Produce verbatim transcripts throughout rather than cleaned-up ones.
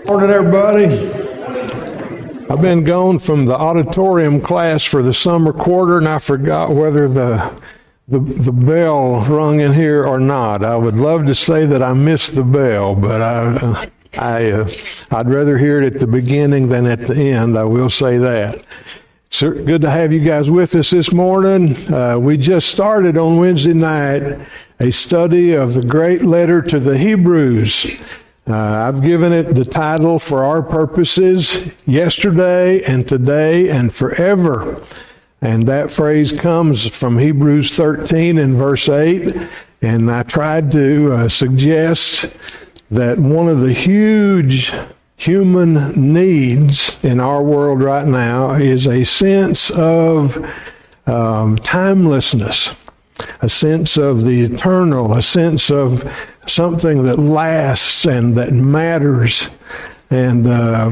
Morning, everybody. I've been gone from the auditorium class for the summer quarter, and I forgot whether the, the the bell rung in here or not. I would love to say that I missed the bell, but I, I, uh, I'd rather hear it at the beginning than at the end. I will say that. It's good to have you guys with us this morning. Uh, we just started on Wednesday night a study of the great letter to the Hebrews. Uh, I've given it the title for our purposes, yesterday and today and forever. And that phrase comes from Hebrews thirteen and verse eight. And I tried to uh, suggest that one of the huge human needs in our world right now is a sense of um, timelessness, a sense of the eternal, a sense of something that lasts and that matters. And uh,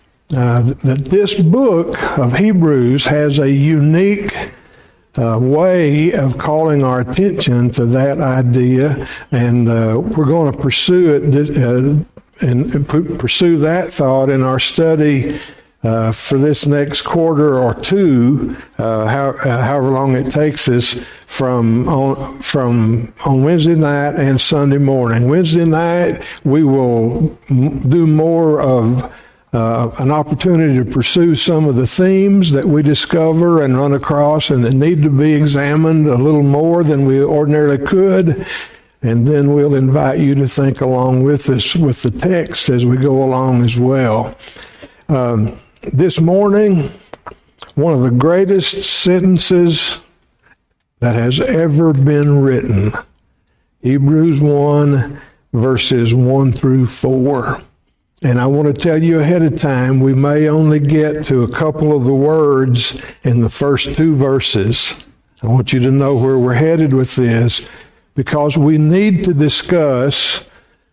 uh, that this book of Hebrews has a unique uh, way of calling our attention to that idea, and uh, we're going to pursue it this, uh, and pursue that thought in our study Uh, for this next quarter or two, uh, how, uh, however long it takes us from on, from on Wednesday night and Sunday morning. Wednesday night, we will m- do more of uh, an opportunity to pursue some of the themes that we discover and run across and that need to be examined a little more than we ordinarily could. And then we'll invite you to think along with us with the text as we go along as well. Um, This morning, one of the greatest sentences that has ever been written, Hebrews one, verses one through four. And I want to tell you ahead of time, we may only get to a couple of the words in the first two verses. I want you to know where we're headed with this, because we need to discuss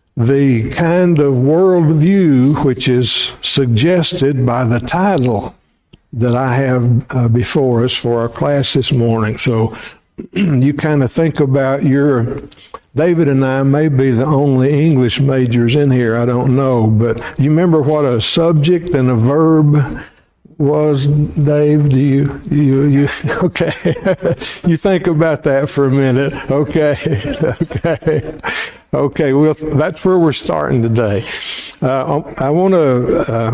the kind of worldview which is suggested by the title that I have uh, before us for our class this morning. So you kind of think about your, David and I may be the only English majors in here, I don't know, but you remember what a subject and a verb was, Dave? Do you, you, you, okay. You think about that for a minute. Okay. Okay. Okay. Well, that's where we're starting today. Uh, I want to, uh,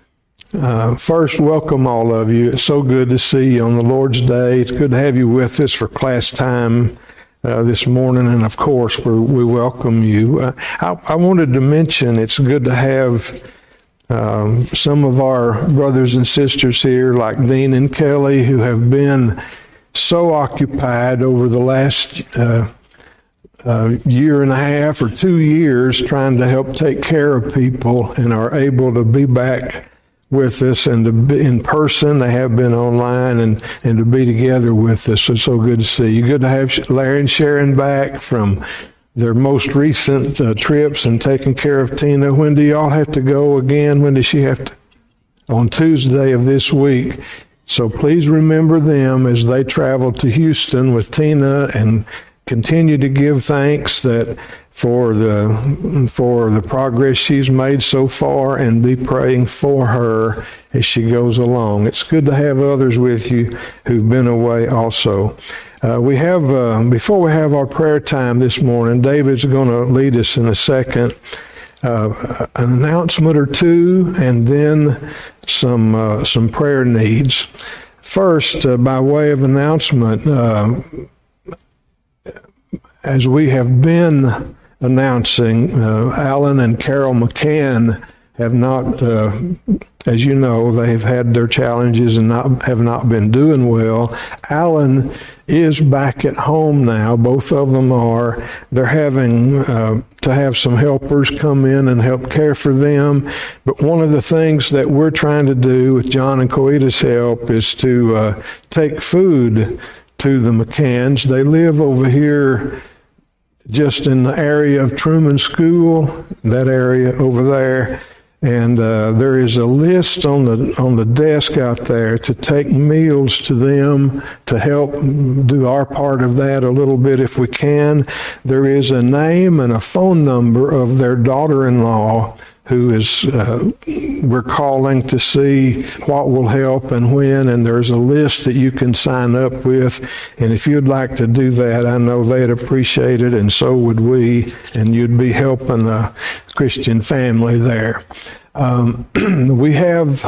uh, first welcome all of you. It's so good to see you on the Lord's Day. It's good to have you with us for class time, uh, this morning. And of course, we're, we welcome you. Uh, I, I wanted to mention it's good to have Um, some of our brothers and sisters here, like Dean and Kelly, who have been so occupied over the last uh, uh, year and a half or two years trying to help take care of people, and are able to be back with us and to be in person. They have been online, and, and to be together with us. It's so good to see you. Good to have Larry and Sharon back from their most recent uh, trips and taking care of Tina. When do y'all have to go again? When does she have to? On Tuesday of this week. So please remember them as they travel to Houston with Tina, and continue to give thanks that for the for the progress she's made so far, and be praying for her as she goes along. It's good to have others with you who've been away also. Uh, we have, uh, before we have our prayer time this morning, David's going to lead us in a second, uh, an announcement or two, and then some uh, some prayer needs. First, uh, by way of announcement, uh, as we have been announcing, uh, Alan and Carol McCann have not, uh, as you know, they've had their challenges and not have not been doing well. Alan is back at home now. Both of them are. They're having uh, to have some helpers come in and help care for them. But one of the things that we're trying to do with John and Coita's help is to uh, take food to the McCanns. They live over here just in the area of Truman School, that area over there. And uh, there is a list on the on the desk out there to take meals to them, to help do our part of that a little bit if we can. There is a name and a phone number of their daughter-in-law who is, uh, we're calling to see what will help and when, and there's a list that you can sign up with. And if you'd like to do that, I know they'd appreciate it, and so would we, and you'd be helping a Christian family there. Um, we have,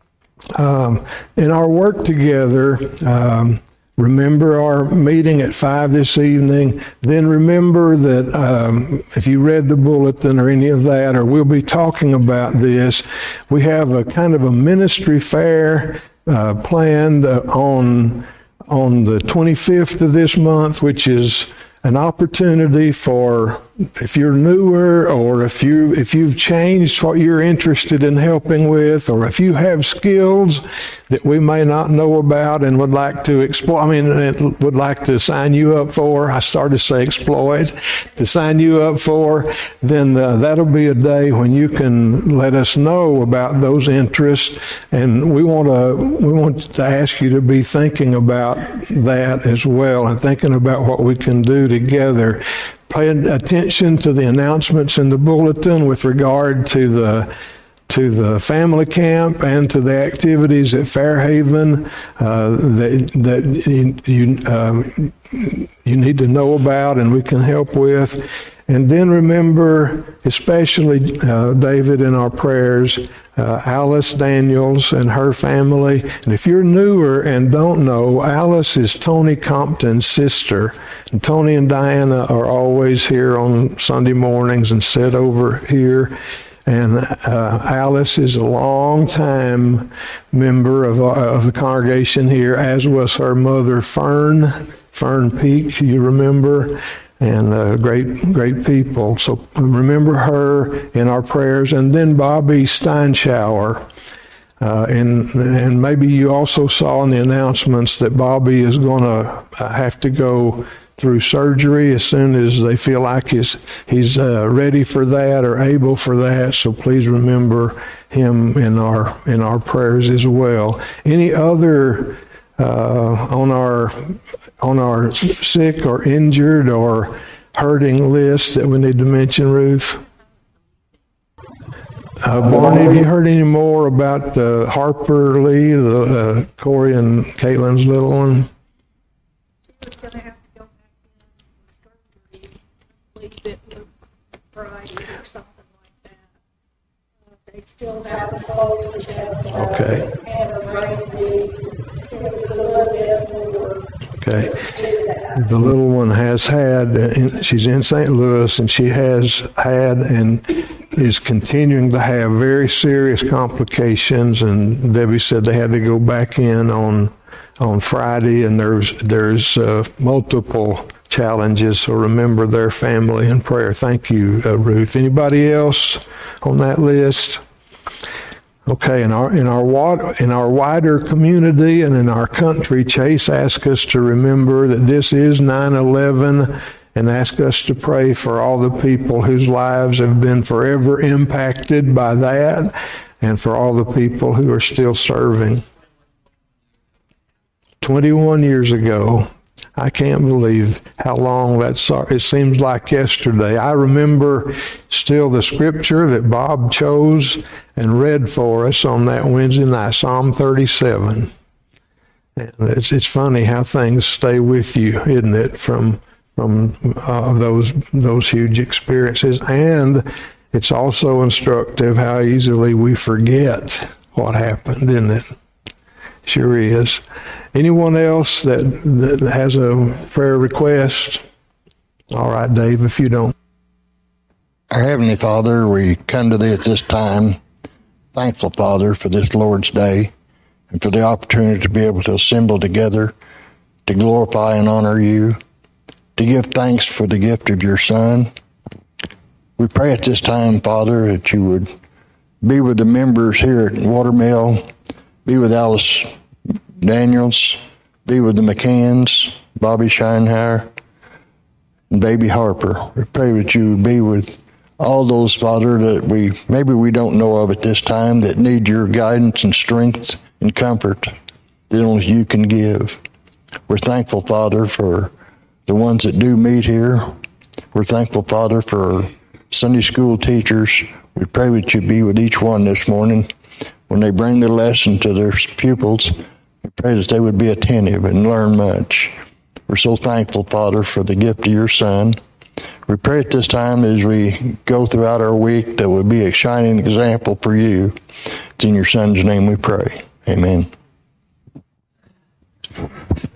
um, in our work together, um, remember our meeting at five this evening. Then remember that um, if you read the bulletin or any of that, or we'll be talking about this, we have a kind of a ministry fair uh, planned uh, on on the twenty-fifth of this month, which is an opportunity for, if you're newer, or if you if you've changed what you're interested in helping with, or if you have skills that we may not know about and would like to explore, I mean, would like to sign you up for, I started to say exploit, to sign you up for, then uh, that'll be a day when you can let us know about those interests, and we want to we want to ask you to be thinking about that as well, and thinking about what we can do together. Pay attention to the announcements in the bulletin with regard to the to the family camp and to the activities at Fairhaven uh, that that you you, um, you need to know about and we can help with. And then remember, especially uh, David, in our prayers, uh, Alice Daniels and her family. And if you're newer and don't know, Alice is Tony Compton's sister. And Tony and Diana are always here on Sunday mornings and sit over here. And uh, Alice is a long-time member of, uh, of the congregation here, as was her mother, Fern, Fern Peak, you remember. And uh, great, great people. So remember her in our prayers. And then Bobby Steinschauer. Uh, and and maybe you also saw in the announcements that Bobby is going to have to go through surgery as soon as they feel like he's, he's uh, ready for that or able for that. So please remember him in our in our prayers as well. Any other Uh, on our on our sick or injured or hurting list that we need to mention, Ruth? Uh, Barney, have you heard any more about uh, Harper Lee, the uh, Corey and Caitlin's little one? She's going to have to go back in surgery, I believe it was Friday or something like that. Uh, they still have to close the chest. Okay. And her brain was a little bit more. Okay. The little one has had, she's in Saint Louis, and she has had and is continuing to have very serious complications. And Debbie said they had to go back in on on Friday, and there's there's uh, multiple challenges. So remember their family in prayer. Thank you, uh, Ruth. Anybody else on that list? Okay, in our in our in our wider community and in our country, Chase asked us to remember that this is nine eleven, and asked us to pray for all the people whose lives have been forever impacted by that, and for all the people who are still serving. twenty-one years ago, I can't believe how long that's, it seems like yesterday. I remember still the scripture that Bob chose and read for us on that Wednesday night, Psalm thirty-seven. And it's, it's funny how things stay with you, isn't it, from from uh, those those huge experiences. And it's also instructive how easily we forget what happened, isn't it? Sure is. Anyone else that, that has a prayer request? All right, Dave, if you don't. Our Heavenly Father, we come to Thee at this time, thankful, Father, for this Lord's Day and for the opportunity to be able to assemble together to glorify and honor You, to give thanks for the gift of Your Son. We pray at this time, Father, that You would be with the members here at Watermill, be with Alice Daniels, be with the McCanns, Bobby Scheinhauer, and Baby Harper. We pray that You would be with all those, Father, that we maybe we don't know of at this time, that need Your guidance and strength and comfort that only You can give. We're thankful, Father, for the ones that do meet here. We're thankful, Father, for Sunday school teachers. We pray that you be with each one this morning when they bring the lesson to their pupils. We pray that they would be attentive and learn much. We're so thankful, Father, for the gift of your Son. We pray at this time as we go throughout our week that we'll be a shining example for you. It's in your Son's name we pray. Amen. All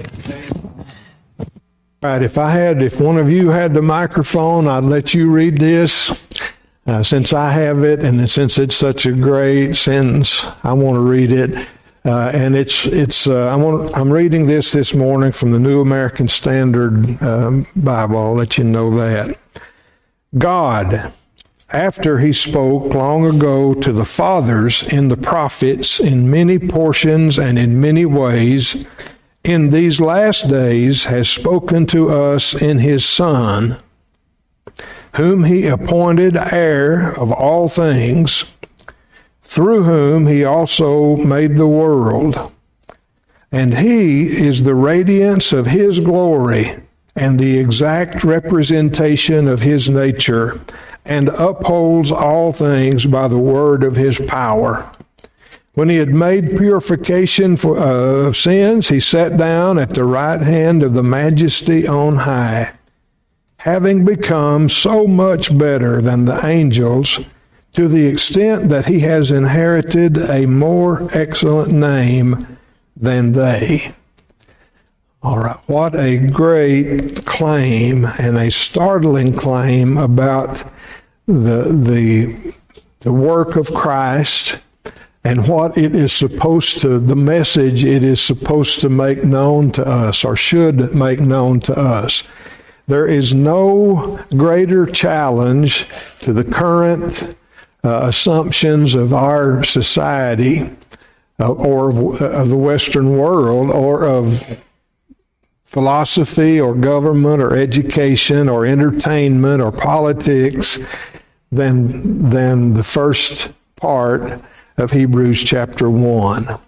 right, if I had, if one of you had the microphone, I'd let you read this. Uh, since I have it, and since it's such a great sentence, I want to read it. Uh, and it's it's. Uh, I want. I'm reading this this morning from the New American Standard um, Bible. I'll let you know that. God, after he spoke long ago to the fathers in the prophets in many portions and in many ways, in these last days has spoken to us in his Son, whom he appointed heir of all things, through whom he also made the world. And he is the radiance of his glory and the exact representation of his nature, and upholds all things by the word of his power. When he had made purification for, uh, of sins, he sat down at the right hand of the Majesty on high, having become so much better than the angels, to the extent that he has inherited a more excellent name than they. All right, what a great claim and a startling claim about the the the work of Christ and what it is supposed to, the message it is supposed to make known to us, or should make known to us. There is no greater challenge to the current uh, assumptions of our society uh, or of, of the Western world, or of philosophy or government or education or entertainment or politics than, than the first part of Hebrews chapter one.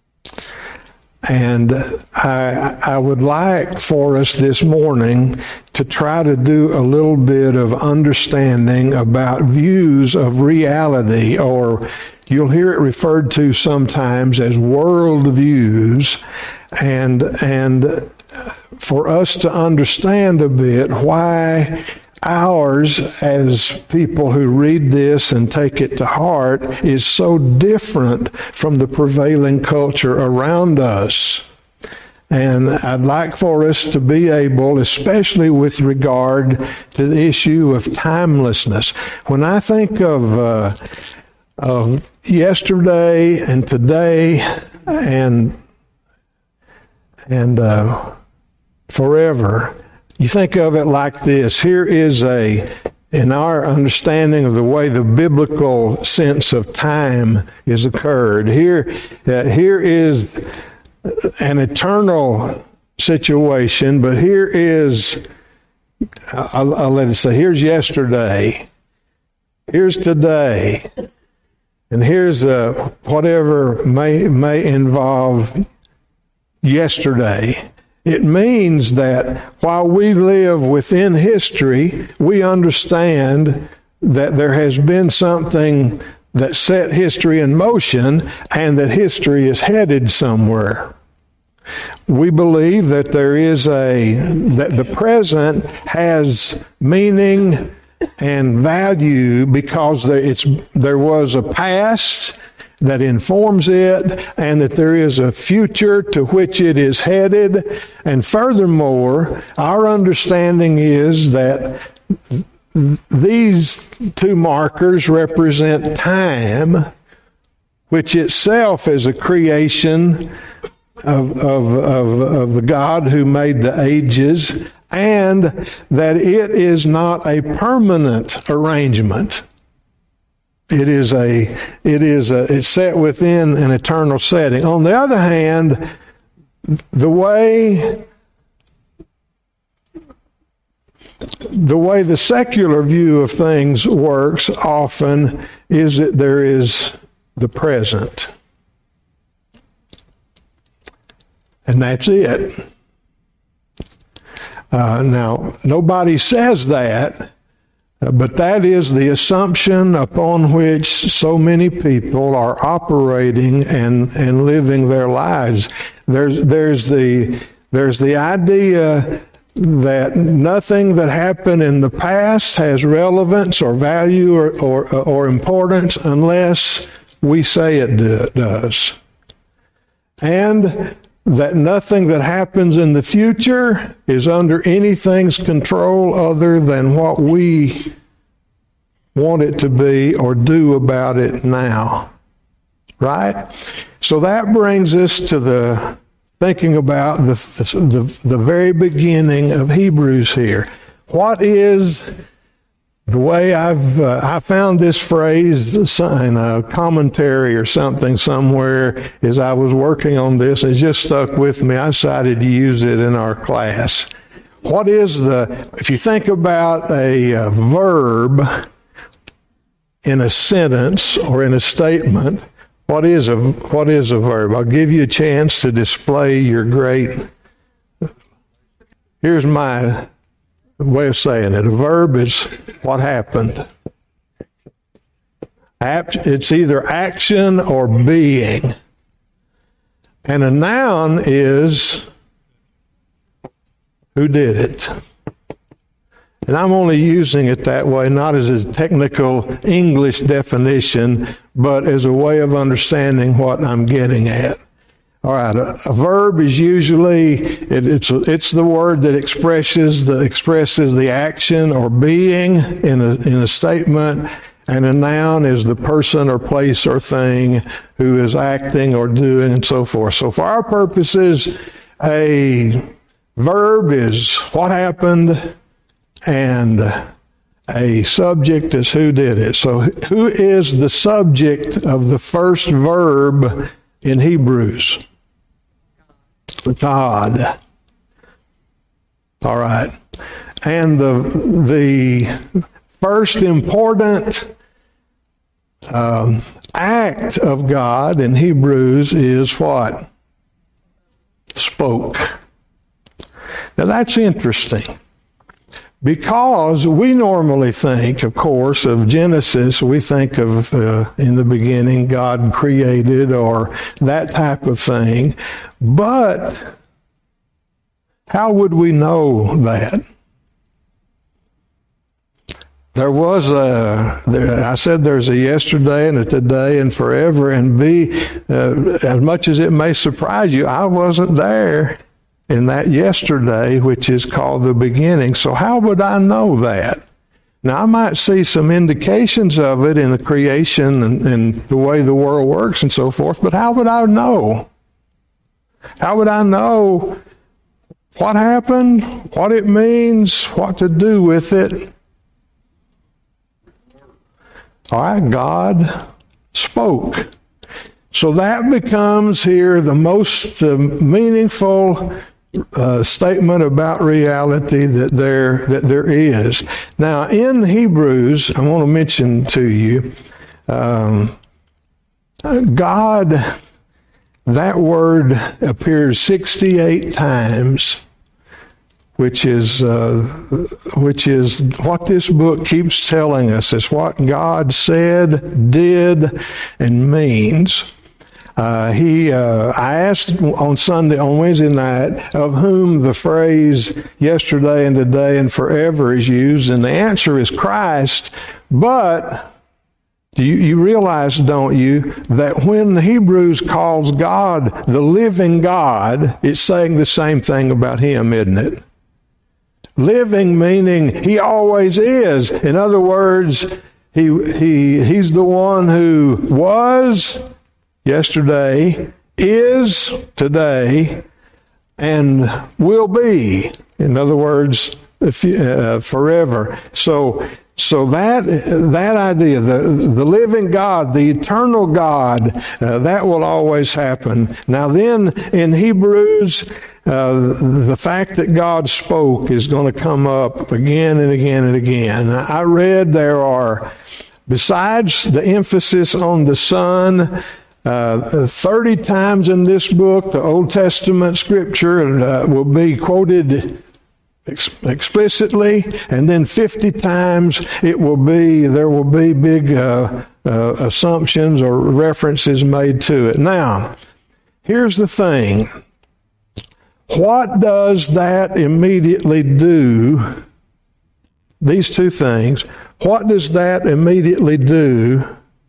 And I, I would like for us this morning to try to do a little bit of understanding about views of reality, or you'll hear it referred to sometimes as world views, and and for us to understand a bit why ours, as people who read this and take it to heart, is so different from the prevailing culture around us. And I'd like for us to be able, especially with regard to the issue of timelessness. When I think of, uh, of yesterday and today and and uh, forever, you think of it like this. Here is a, in our understanding of the way the biblical sense of time is occurred, here, uh, here is an eternal situation, but here is, I'll, I'll let it say, here's yesterday, here's today, and here's uh, whatever may may involve yesterday. It means that while we live within history, we understand that there has been something that set history in motion and that history is headed somewhere. We believe that there is a, that the present has meaning and value because there, it's, there was a past that informs it, and that there is a future to which it is headed. And furthermore, our understanding is that th- these two markers represent time, which itself is a creation of, of, of, of the God who made the ages, and that it is not a permanent arrangement. It is a, it is a, it's set within an eternal setting. On the other hand, the way, the way the secular view of things works often is that there is the present. And that's it. Uh, now, nobody says that, Uh, but that is the assumption upon which so many people are operating and, and living their lives. There's, there's the, there's the idea that nothing that happened in the past has relevance or value or, or, or importance unless we say it do, does. And that nothing that happens in the future is under anything's control other than what we want it to be or do about it now. Right? So that brings us to the thinking about the, the, the very beginning of Hebrews here. What is, the way I've uh, I found this phrase in a commentary or something somewhere as I was working on this, it just stuck with me. I decided to use it in our class. What is the, if you think about a, a verb in a sentence or in a statement, What is a what is a verb? I'll give you a chance to display your great. Here's my way of saying it. A verb is what happened. It's either action or being. And a noun is who did it. And I'm only using it that way, not as a technical English definition, but as a way of understanding what I'm getting at. All right, a, a verb is usually, it, it's it's the word that expresses the expresses the action or being in a in a statement, and a noun is the person or place or thing who is acting or doing and so forth. So for our purposes, a verb is what happened, and a subject is who did it. So who is the subject of the first verb in Hebrews? God. All right. And the the first important um, act of God in Hebrews is what? Spoke. Now that's interesting. Because we normally think, of course, of Genesis, we think of uh, in the beginning God created or that type of thing. But how would we know that? There was a, there, I said there's a yesterday and a today and forever, and B, uh, as much as it may surprise you, I wasn't there in that yesterday, which is called the beginning. So how would I know that? Now, I might see some indications of it in the creation and, and the way the world works and so forth, but how would I know? How would I know what happened, what it means, what to do with it? All right, God spoke. So that becomes here the most uh, meaningful Uh, statement about reality that there that there is. Now, in Hebrews, I want to mention to you, um, God, that word appears sixty-eight times, which is uh, which is what this book keeps telling us. It's what God said, did, and means. Uh, he, uh, I asked on Sunday, on Wednesday night, of whom the phrase yesterday and today and forever is used, and the answer is Christ. But do you, you realize, don't you, that when the Hebrews calls God the living God, it's saying the same thing about Him, isn't it? Living meaning He always is. In other words, He He He's the one who was yesterday, is today, and will be. In other words, if you, uh, forever. So, so that that idea, the the living God, the eternal God, uh, that will always happen. Now, then, in Hebrews, uh, the fact that God spoke is going to come up again and again and again. I read there are, besides the emphasis on the Son, Uh, thirty times in this book, the Old Testament scripture uh, will be quoted ex- explicitly, and then fifty times it will be, there will be big uh, uh, assumptions or references made to it. Now, here's the thing. What does that immediately do? These two things. What does that immediately do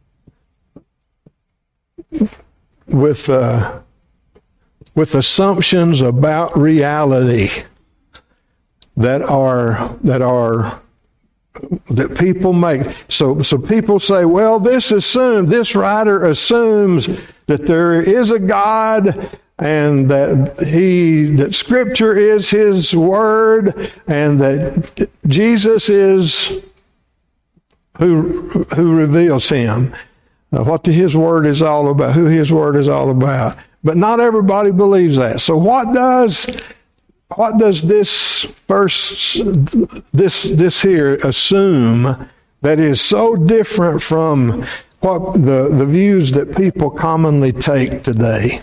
with uh, with assumptions about reality that are that are that people make? So so people say, well, this assumes this writer assumes that there is a God, and that he that Scripture is his word, and that Jesus is who who reveals him, uh, what the, his word is all about, who his word is all about. But not everybody believes that. So what does what does this first this this here assume that is so different from what the, the views that people commonly take today?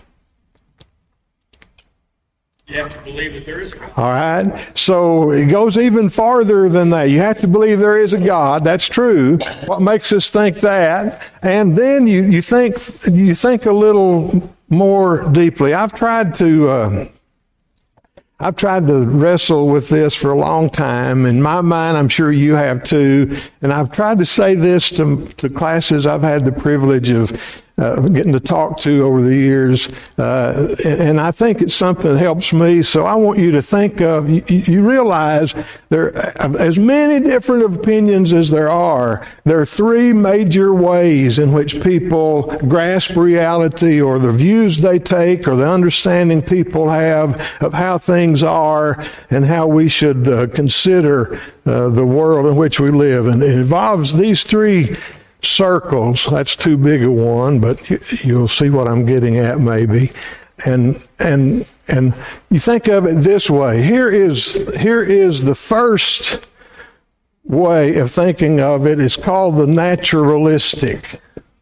You have to believe that there is a God. All right. So it goes even farther than that. You have to believe there is a God. That's true. What makes us think that? And then you, you think you think a little more deeply. I've tried to uh, I've tried to wrestle with this for a long time. In my mind, I'm sure you have too. And I've tried to say this to, to classes I've had the privilege of Uh, getting to talk to over the years, uh, and, and I think it's something that helps me. So I want you to think of, you, you realize there, as many different opinions as there are, there are three major ways in which people grasp reality, or the views they take, or the understanding people have of how things are and how we should uh, consider uh, the world in which we live. And it involves these three circles. That's too big a one, but you'll see what I'm getting at maybe. And and and you think of it this way. Here is here is the first way of thinking of it. It's called the naturalistic.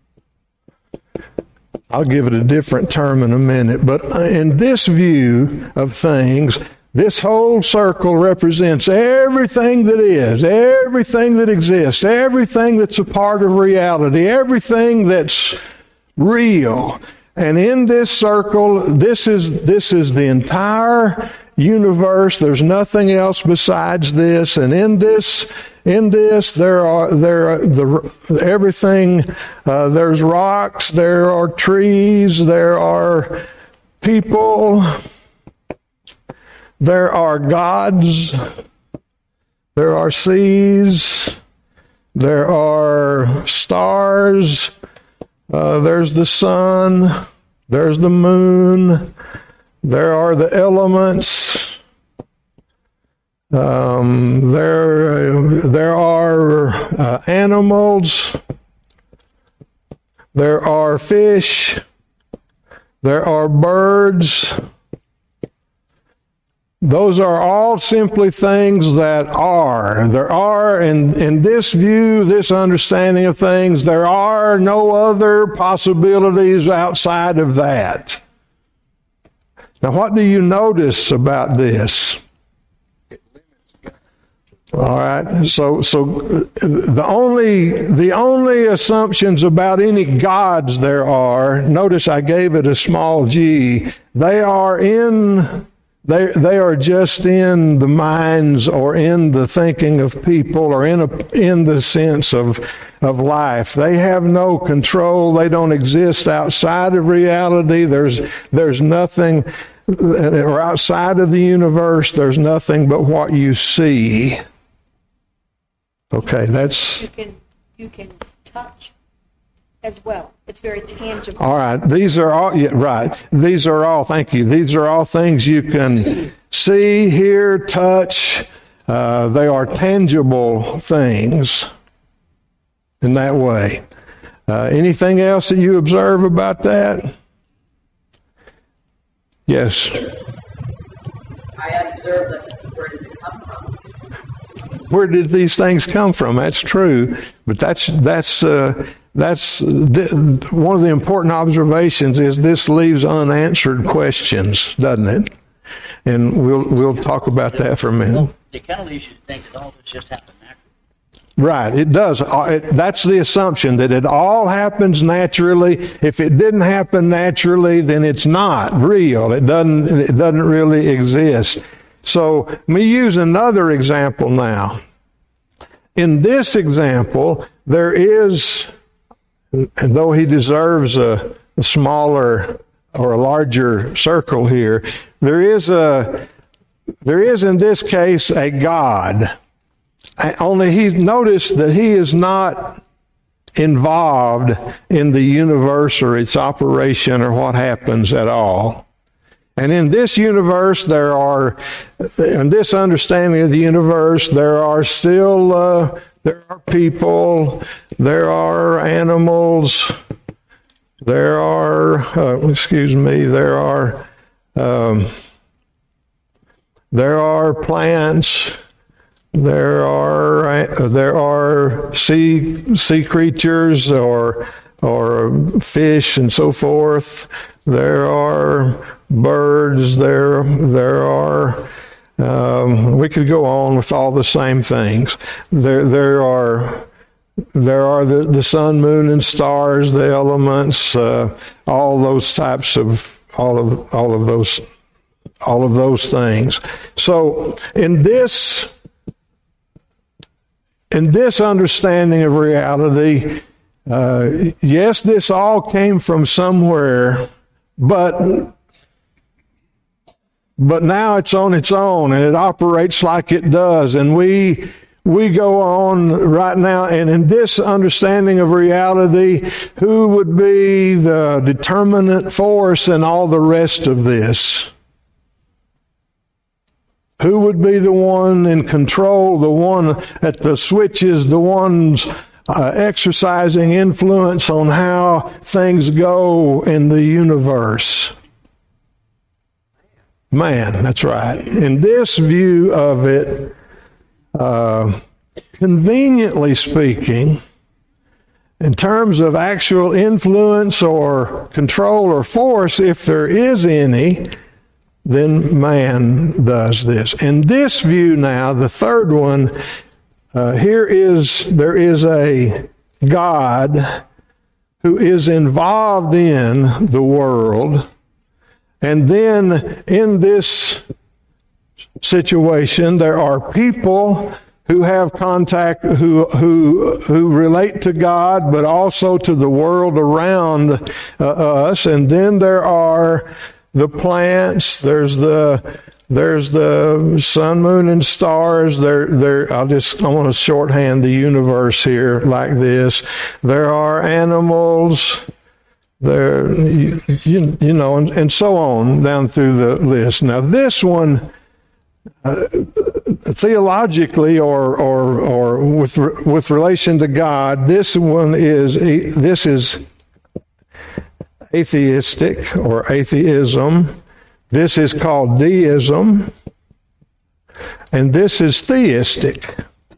I'll give it a different term in a minute, but in this view of things, this whole circle represents everything that is, everything that exists, everything that's a part of reality, everything that's real. And in this circle, this is this is the entire universe. There's nothing else besides this. And in this, in this, there are there are the everything. Uh, there's rocks. There are trees. There are people. There are gods, there are seas, there are stars, uh, there's the sun, there's the moon, there are the elements, um, there, there are uh, animals, there are fish, there are birds. Those are all simply things that are. There are, in, in this view, this understanding of things, there are no other possibilities outside of that. Now, what do you notice about this? All right. So, so the only the only assumptions about any gods there are, notice I gave it a small g. They are in. They they are just in the minds or in the thinking of people or in a, in the sense of of life. They have no control. They don't exist outside of reality. There's there's nothing, or outside of the universe, there's nothing but what you see. Okay, that's you can you can touch as well. It's very tangible. All right. These are all, yeah, right. These are all, thank you. These are all things you can see, hear, touch. Uh, they are tangible things in that way. Uh, anything else that you observe about that? Yes. I observe that where does it come from? Where did these things come from? That's true. But that's, that's, uh, That's th- one of the important observations is this leaves unanswered questions, doesn't it? And we'll we'll talk about that for a minute. it kind of leads you to think that all this just happened naturally. Right, it does. It, that's the assumption, that it all happens naturally. If it didn't happen naturally, then it's not real. It doesn't, it doesn't really exist. So let me use another example now. In this example, there is, and though he deserves a, a smaller or a larger circle here, there is a, there is in this case a God. Only he noticed that he is not involved in the universe or its operation or what happens at all. And in this universe, there are, in this understanding of the universe, there are still, uh, there are people, there are animals, there are, uh, excuse me, there are, um, there are plants. There are there are sea sea creatures or or fish and so forth. There are birds. There there are. Um, we could go on with all the same things. There there are there are the, the sun, moon, and stars, the elements, uh, all those types of all of all of those all of those things. So in this. In this understanding of reality, uh, yes, this all came from somewhere, but but now it's on its own and it operates like it does. And we we go on right now, and in this understanding of reality, who would be the determinant force in all the rest of this? Who would be the one in control, the one at the switches, the ones uh, exercising influence on how things go in the universe? Man, that's right. In this view of it, uh, conveniently speaking, in terms of actual influence or control or force, if there is any, then man does this. In this view now, the third one, uh, here is, there is a God who is involved in the world, and then in this situation, there are people who have contact, who who who relate to God, but also to the world around uh, us, and then there are the plants, there's the there's the sun, moon, and stars. There, there. I'll just I want to shorthand the universe here like this. There are animals. There, you, you, you know, and, and so on down through the list. Now, this one, uh, theologically, or or or with with relation to God, this one is this is. atheistic or atheism. This is called deism. And this is theistic.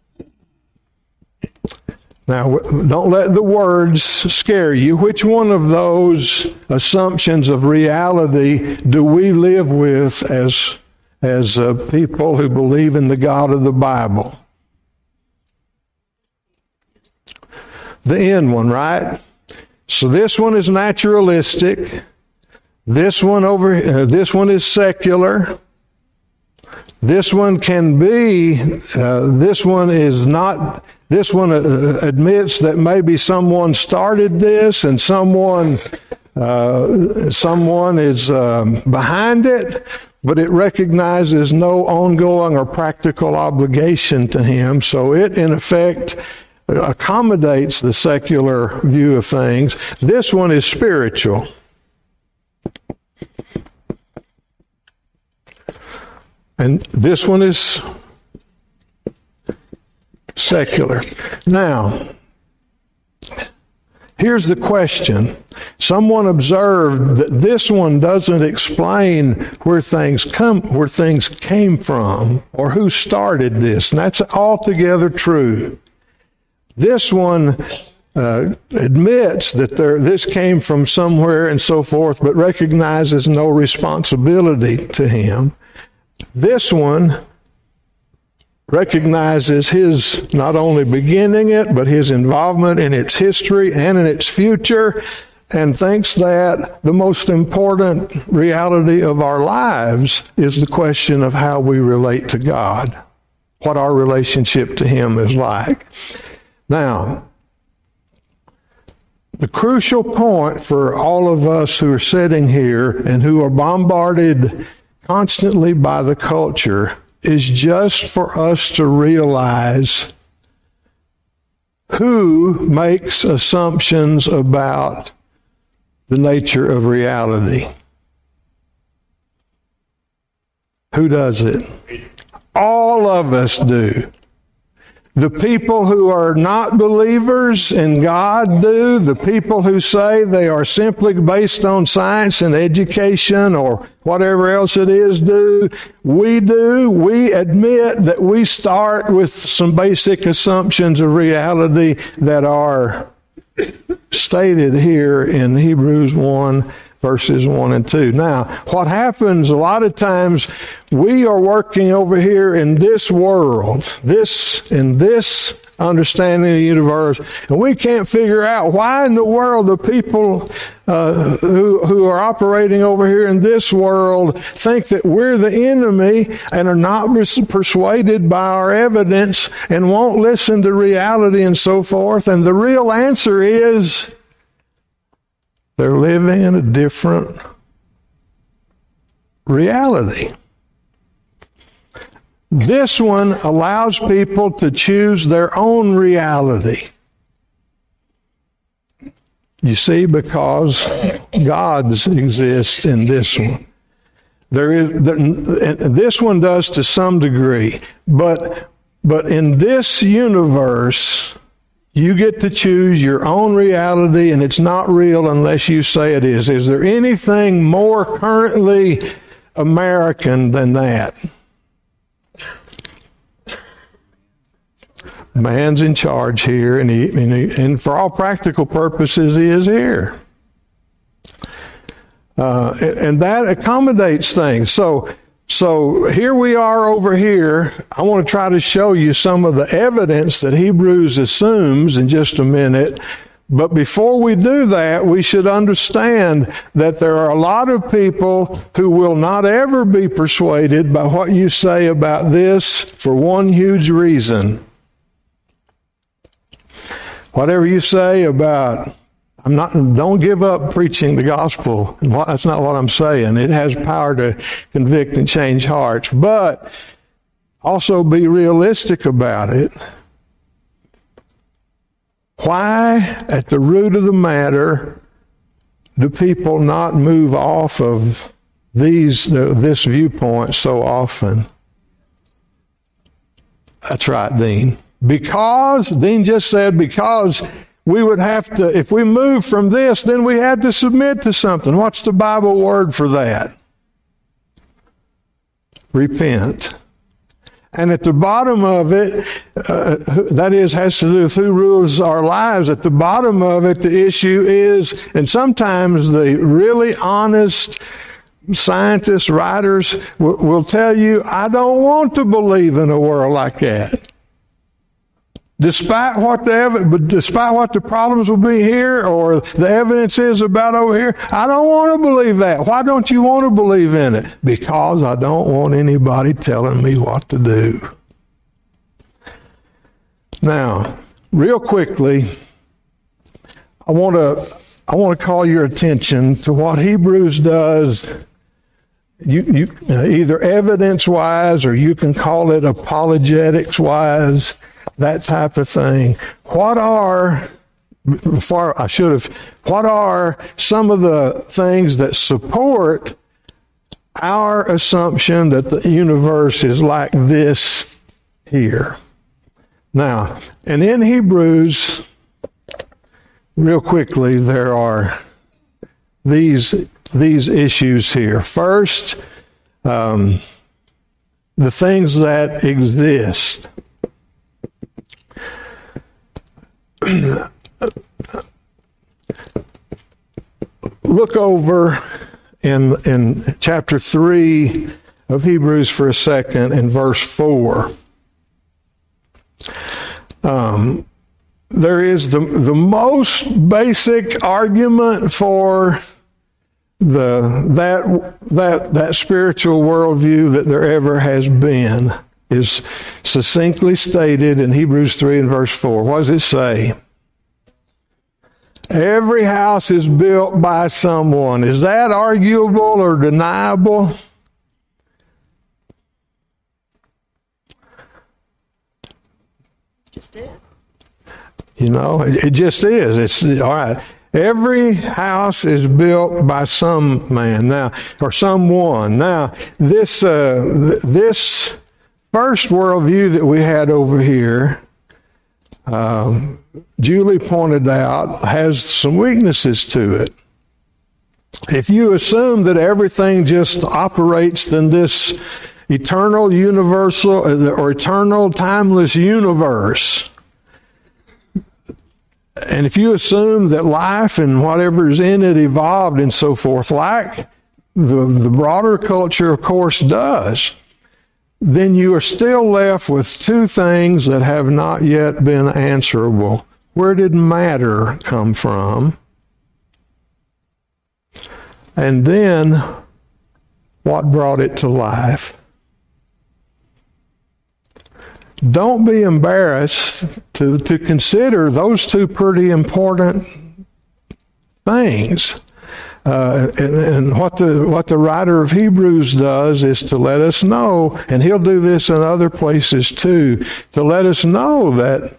Now, don't let the words scare you. Which one of those assumptions of reality do we live with as, as uh, people who believe in the God of the Bible? The end one, right? So this one is naturalistic. This one over, uh, this one is secular. This one can be, uh, this one is not, this one uh, admits that maybe someone started this and someone, uh, someone is um, behind it, but it recognizes no ongoing or practical obligation to him. So it, in effect, accommodates the secular view of things. This one is spiritual. And this one is secular. Now, here's the question. Someone observed that this one doesn't explain where things come, where things came from, or who started this. And that's altogether true. This one uh, admits that there, this came from somewhere and so forth, but recognizes no responsibility to him. This one recognizes his not only beginning it, but his involvement in its history and in its future, and thinks that the most important reality of our lives is the question of how we relate to God, what our relationship to him is like. Now, the crucial point for all of us who are sitting here and who are bombarded constantly by the culture is just for us to realize who makes assumptions about the nature of reality. Who does it? All of us do. The people who are not believers in God do. The people who say they are simply based on science and education or whatever else it is do. We do. We admit that we start with some basic assumptions of reality that are stated here in Hebrews one, verses one and two. Now, what happens a lot of times, we are working over here in this world, this in this understanding of the universe, and we can't figure out why in the world the people uh, who, who are operating over here in this world think that we're the enemy and are not persuaded by our evidence and won't listen to reality and so forth. And the real answer is they're living in a different reality. This one allows people to choose their own reality. You see, because God's exists in this one. There is this one does to some degree, but but in this universe, you get to choose your own reality, and it's not real unless you say it is. Is there anything more currently American than that? Man's in charge here, and, he, and, he, and for all practical purposes, he is here. Uh, and, and that accommodates things. So, so here we are over here. I want to try to show you some of the evidence that Hebrews assumes in just a minute. But before we do that, we should understand that there are a lot of people who will not ever be persuaded by what you say about this for one huge reason. Whatever you say about, I'm not, don't give up preaching the gospel. That's not what I'm saying. It has power to convict and change hearts. But also be realistic about it. Why, at the root of the matter, do people not move off of these uh, this viewpoint so often? That's right, Dean. Because, Dean just said, because we would have to, if we move from this, then we had to submit to something. What's the Bible word for that? Repent. And at the bottom of it, uh, that is, has to do with who rules our lives. At the bottom of it, the issue is, and sometimes the really honest scientists, writers will, will tell you, I don't want to believe in a world like that. Despite what the despite what the problems will be here or the evidence is about over here, I don't want to believe that. Why don't you want to believe in it? Because I don't want anybody telling me what to do. Now, real quickly, I want to I want to call your attention to what Hebrews does. You, you either evidence-wise or you can call it apologetics-wise. That type of thing. What are, before I should have, what are some of the things that support our assumption that the universe is like this here? Now, and in Hebrews, real quickly, there are these, these issues here. First, um, the things that exist. Look over in in chapter three of Hebrews for a second in verse four. Um, there is the, the most basic argument for the that that that spiritual worldview that there ever has been is succinctly stated in Hebrews three and verse four. What does it say? Every house is built by someone. Is that arguable or deniable? Just is. You know, it, it just is. It's all right. Every house is built by some man now, or someone. Now, this uh, this first worldview that we had over here, um, Julie pointed out, has some weaknesses to it. If you assume that everything just operates in this eternal, universal, or eternal, timeless universe, and if you assume that life and whatever is in it evolved and so forth, like the, the broader culture, of course, does, then you are still left with two things that have not yet been answerable. Where did matter come from? And then, what brought it to life? Don't be embarrassed to, to consider those two pretty important things. Uh, and, and what the what the writer of Hebrews does is to let us know, and he'll do this in other places too, to let us know that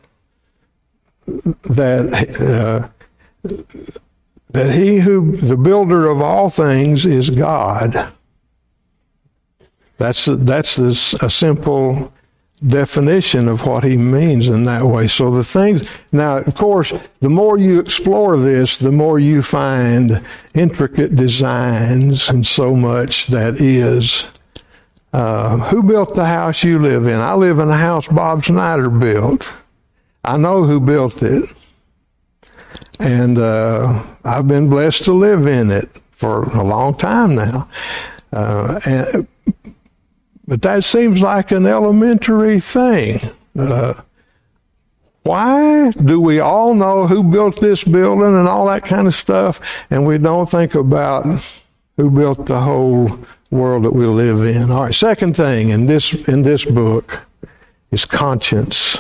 that uh, that he who the builder of all things is God. That's that's this, a simple definition of what he means in that way. So the things, now of course, the more you explore this, the more you find intricate designs and so much that is. Uh, who built the house you live in? I live in a house Bob Snyder built. I know who built it. And uh, I've been blessed to live in it for a long time now. Uh, and But that seems like an elementary thing. Uh, why do we all know who built this building and all that kind of stuff, and we don't think about who built the whole world that we live in? All right, second thing in this in this book is conscience.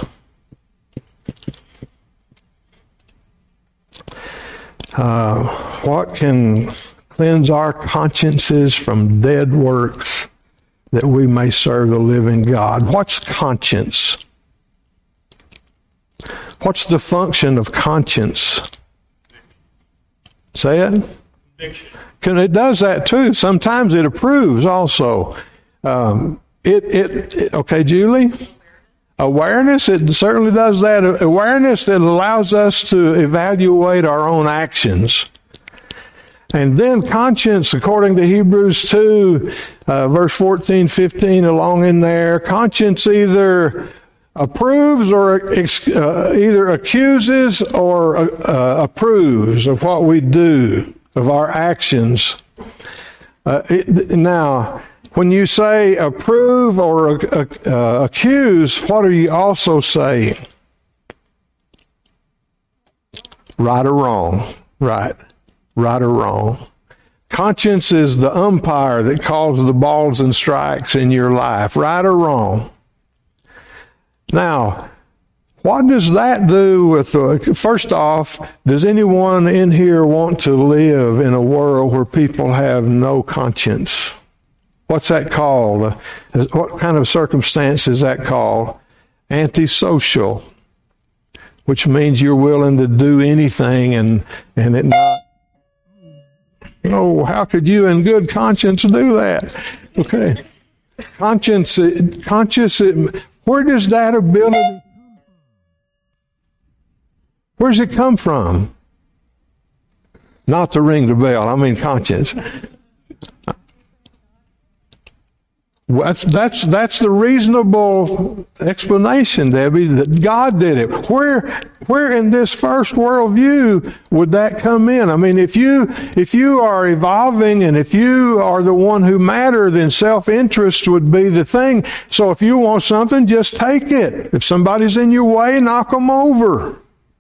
Uh, what can cleanse our consciences from dead works, that we may serve the living God? What's conscience? What's the function of conscience? Say it? Conviction. Can, it does that too. Sometimes it approves also. Um, it, it, it, okay, Julie? Awareness, it certainly does that. Awareness that allows us to evaluate our own actions. And then conscience, according to Hebrews two, uh, verse fourteen, fifteen, along in there, conscience either approves or ex- uh, either accuses or uh, approves of what we do, of our actions. Uh, it, now, when you say approve or uh, uh, accuse, what are you also saying? Right or wrong? Right. Right or wrong. Conscience is the umpire that calls the balls and strikes in your life. Right or wrong? Now, what does that do with the, first off, does anyone in here want to live in a world where people have no conscience? What's that called? What kind of circumstance is that called? Antisocial, which means you're willing to do anything and, and it not. Oh, how could you in good conscience do that? Okay. Conscience, conscience, where does that ability, where does it come from? Not to ring the bell, I mean conscience. That's, that's, that's the reasonable explanation, Debbie, that God did it. Where, where in this first worldview would that come in? I mean, if you, if you are evolving and if you are the one who matter, then self-interest would be the thing. So if you want something, just take it. If somebody's in your way, knock them over.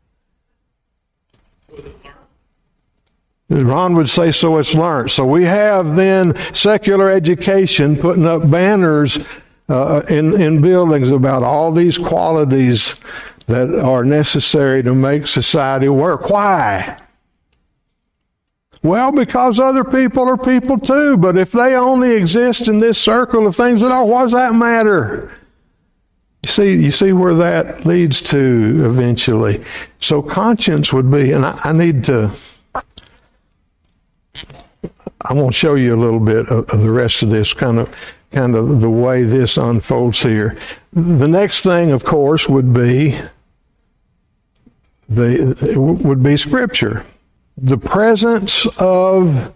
Ron would say, so it's learned. So we have then secular education putting up banners uh, in, in buildings about all these qualities that are necessary to make society work. Why? Well, because other people are people too, but if they only exist in this circle of things at all, what does that matter? You see, you see where that leads to eventually. So conscience would be, and I, I need to... I want to show you a little bit of, of the rest of this, kind of, kind of the way this unfolds here. The next thing, of course, would be the would be Scripture, the presence of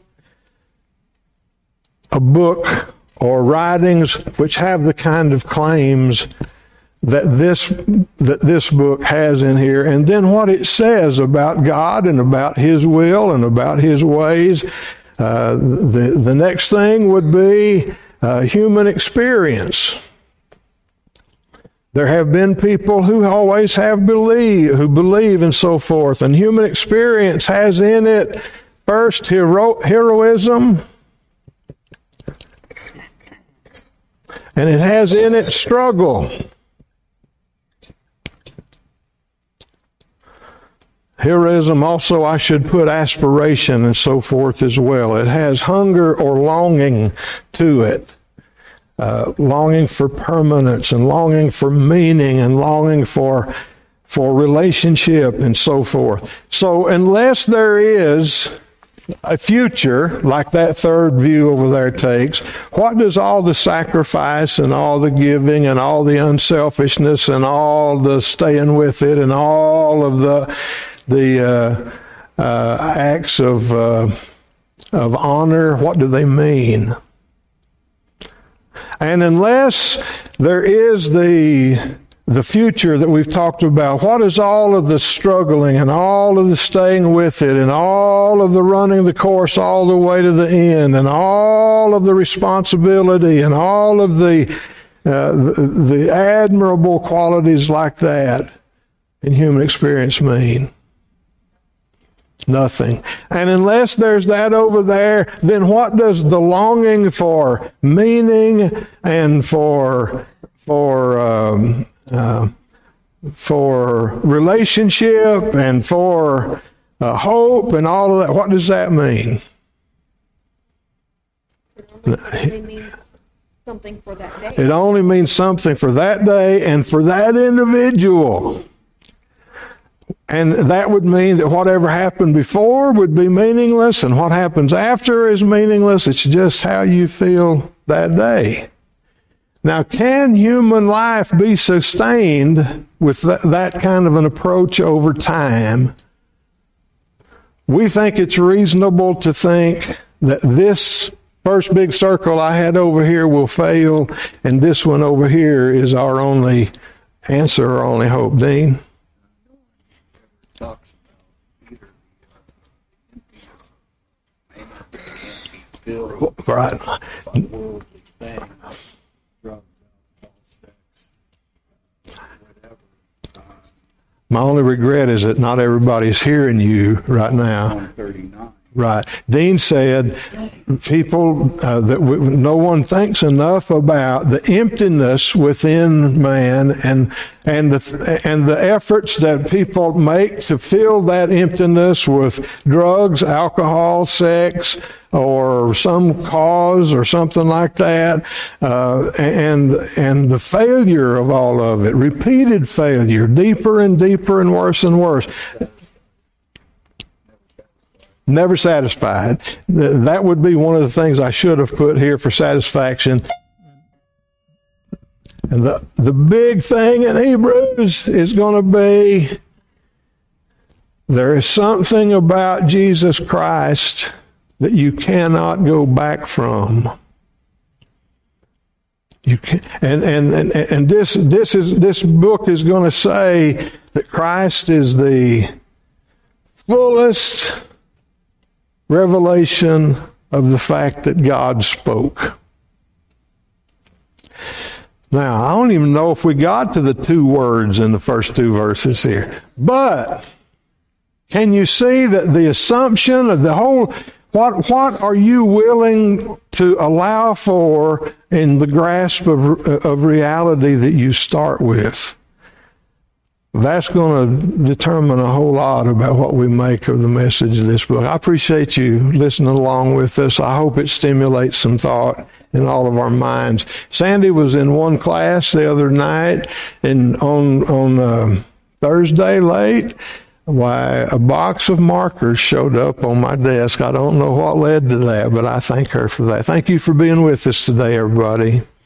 a book or writings which have the kind of claims that this that this book has in here, and then what it says about God and about His will and about His ways. Uh, the, the next thing would be uh, human experience. There have been people who always have believe, who believe and so forth. And human experience has in it first hero, heroism, and it has in it struggle. Heroism also, I should put aspiration and so forth as well. It has hunger or longing to it. Uh, longing for permanence and longing for meaning and longing for, for relationship and so forth. So unless there is a future, like that third view over there takes, what does all the sacrifice and all the giving and all the unselfishness and all the staying with it and all of the the uh, uh, acts of uh, of honor, what do they mean? And unless there is the the future that we've talked about, what is all of the struggling and all of the staying with it and all of the running the course all the way to the end and all of the responsibility and all of the uh, the, the admirable qualities like that in human experience mean? Nothing. And unless there's that over there, then what does the longing for meaning and for for um, uh, for relationship and for uh, hope and all of that, what does that mean? It means something for that day. It only means something for that day and for that individual. And that would mean that whatever happened before would be meaningless, and what happens after is meaningless. It's just how you feel that day. Now, can human life be sustained with that, that kind of an approach over time? We think it's reasonable to think that this first big circle I had over here will fail, and this one over here is our only answer, our only hope. Dean? Right. My only regret is that not everybody's hearing you right now. Right. Dean said people uh, that w- no one thinks enough about the emptiness within man and and the and the efforts that people make to fill that emptiness with drugs, alcohol, sex, or some cause or something like that, uh, and and the failure of all of it, repeated failure, deeper and deeper and worse and worse. Never satisfied. That would be one of the things I should have put here for satisfaction. And the, the big thing in Hebrews is going to be there is something about Jesus Christ that you cannot go back from. You can, and, and, and, and this, this is, this book is going to say that Christ is the fullest revelation of the fact that God spoke. Now, I don't even know if we got to the two words in the first two verses here. But can you see that the assumption of the whole, what, what are you willing to allow for in the grasp of, of reality that you start with? That's going to determine a whole lot about what we make of the message of this book. I appreciate you listening along with us. I hope it stimulates some thought in all of our minds. Sandy was in one class the other night, and on on uh, Thursday late, why a box of markers showed up on my desk. I don't know what led to that, but I thank her for that. Thank you for being with us today, everybody.